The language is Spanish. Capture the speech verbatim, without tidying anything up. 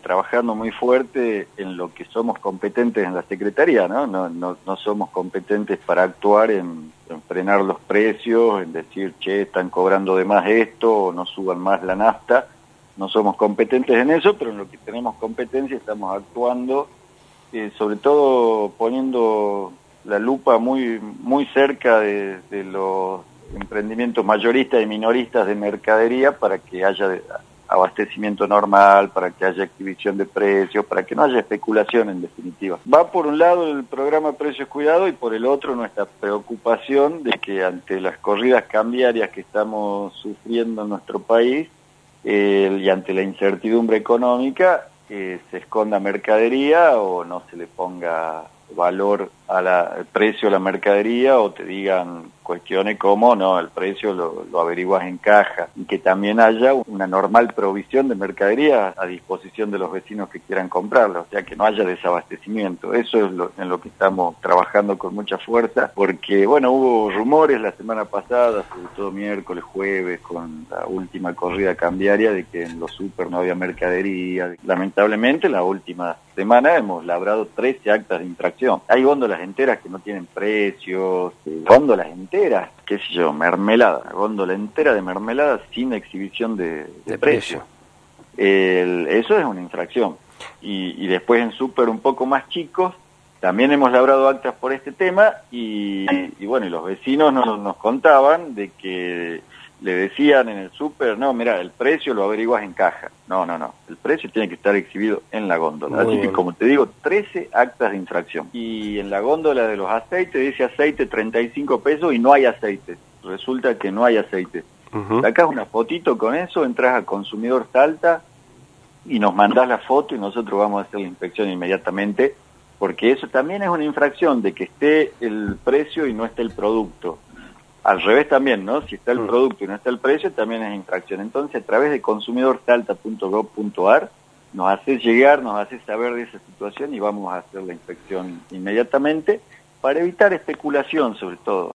trabajando muy fuerte en lo que somos competentes en la Secretaría, ¿no? No, no, no somos competentes para actuar en, en frenar los precios, en decir, che, están cobrando de más esto, o no suban más la nafta. No somos competentes en eso, pero en lo que tenemos competencia estamos actuando, eh, sobre todo poniendo la lupa muy, muy cerca de, de los emprendimientos mayoristas y minoristas de mercadería para que haya abastecimiento normal, para que haya exhibición de precios, para que no haya especulación en definitiva. Va por un lado el programa Precios Cuidado y por el otro nuestra preocupación de que ante las corridas cambiarias que estamos sufriendo en nuestro país eh, y ante la incertidumbre económica, eh, se esconda mercadería o no se le ponga valor a la, al precio de la mercadería, o te digan cuestiones como, no, el precio lo, lo averiguas en caja, y que también haya una normal provisión de mercadería a disposición de los vecinos que quieran comprarla, o sea, que no haya desabastecimiento. Eso es lo, en lo que estamos trabajando con mucha fuerza, porque, bueno, hubo rumores la semana pasada, sobre todo miércoles, jueves, con la última corrida cambiaria, de que en los súper no había mercadería. Lamentablemente, la última semana hemos labrado trece actas de infracción. Hay góndolas enteras que no tienen precios, eh, góndolas enteras, qué sé yo, mermelada, góndola entera de mermelada sin exhibición de, de, de precio. precio. El, eso es una infracción. Y, y después en súper un poco más chicos, también hemos labrado actas por este tema, y, y bueno, y los vecinos nos, nos contaban de que le decían en el súper, no, mira, el precio lo averiguas en caja. No, no, no, el precio tiene que estar exhibido en la góndola. Muy Así bien. Que, como te digo, trece actas de infracción. Y en la góndola de los aceites dice aceite treinta y cinco pesos y no hay aceite. Resulta que no hay aceite. Uh-huh. Sacás una fotito con eso, entras a Consumidor Salta y nos mandás la foto y nosotros vamos a hacer la inspección inmediatamente, porque eso también es una infracción de que esté el precio y no esté el producto. Al revés también, ¿no? Si está el producto y no está el precio, también es infracción. Entonces, a través de consumidor salta punto gob punto ar, nos hace llegar, nos hace saber de esa situación y vamos a hacer la inspección inmediatamente para evitar especulación, sobre todo.